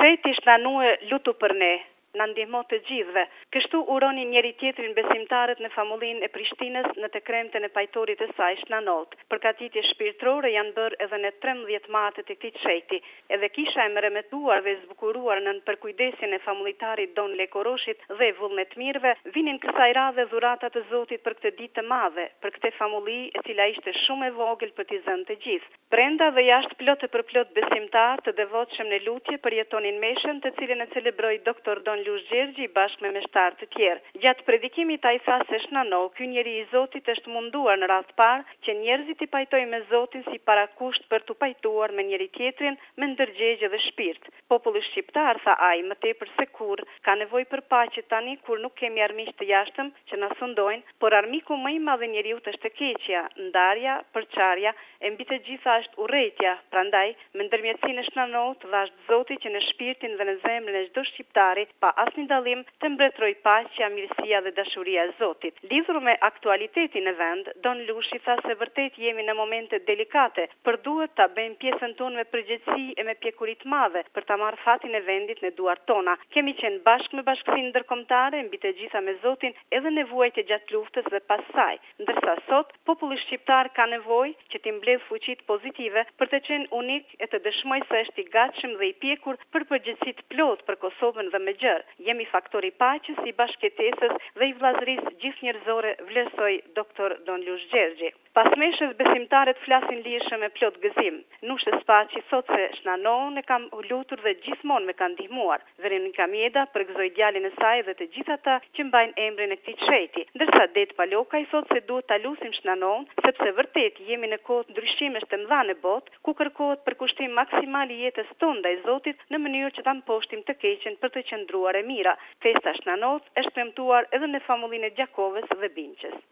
Sheti shtanue lutu për ne, na ndihmo të gjithëve. Kështu uroni njëri tjetrin besimtarët në famullinë e Prishtinës në të kremten e pajtorit të saj shnanot. Përgatitje shpirtërore janë bërë edhe në 13 martët e këtij çeti. Edhe kisha e mërëmetuar dhe zbukuruar në përkujdesjen e famullitarit Don Lekoroshit dhe vullnet mirëve, vinin kësaj radhe dhuratat të Zotit për këtë ditë të madhe, për këtë famulli e cila ishte shumë e vogël për t'i zënë të gjithë. Brenda dhe jashtë plot e përplot besimtar të devotshëm në lutje përjetonin meshën të cilën e celebroi doktor Don Lush Gjergji bashkë me meshtar të tjerë. Gjatë predikimit ai tha se shnano, ky njeri i Zotit është munduar në rast parë që njerëzit i pajtojnë me Zotin si parakusht për t'u pajtuar me njëri tjetrin me ndërgjegje dhe shpirt. Populli shqiptar, tha ai, më tepër se kurrë, ka nevojë për paqe tani kur nuk kemi armiq të jashtëm që na sundojnë, por armiku më i madh i njeriut është e keqja, ndarja, përçarja, e mbi të gjitha është urrëtia. Prandaj, me ndërmjetësinë e shnanot, dhash Zoti që në shpirtin dhe në zemrën e çdo shqiptari, pa asnjë dallim, të mbretëroj paqja, mirësia dhe dashuria e Zotit. Lidhur me aktualitetin e vend, Don Lushi tha se vërtet jemi në momente delikate, por duhet ta bëjmë pjesën tonë me përgjegjësi e me pjekuri të madhe për ta marrë fatin e vendit në duart tona. Kemi qenë bashkë me bashkësinë ndërkombëtare, mbi të gjitha me Zotin, edhe në vuajtje gjatë luftës dhe pas saj. Ndërsa sot populli shqiptar ka nevojë që t'i mbledh fuqitë pozitive për të qenë unik e të dëshmojë se është i gatshëm dhe i pjekur për përgjegjësi të plotë për Kosovën dhe me gjërë. Jemi faktori i paqes, i bashkëjetesës dhe i vllazërisë gjithnjerëzore, vlerësoi doktor Don Lush Gjergji. Pas meshës besimtarët flasin lirshëm me plot gëzim. Nushës Paçi thot se shnanon e kam lutur dhe gjithmonë me ka ndihmuar. Veronika Mjeda përgëzoi djalin e saj dhe të gjithë ata që mbajnë emrin e këtij çeti. Ndërsa Det Paloka i thot se duhet ta lutim shnanon, sepse vërtet jemi në kohë ndryshimesh të mëdha në botë, ku kërkohet përkushtim maksimal i jetës tonë ndaj Zotit në mënyrë që ta mposhtim të keqen për të qëndruar e mira. Festa shnanot është premtuar edhe në famullinë e Gjakovës dhe Binqës.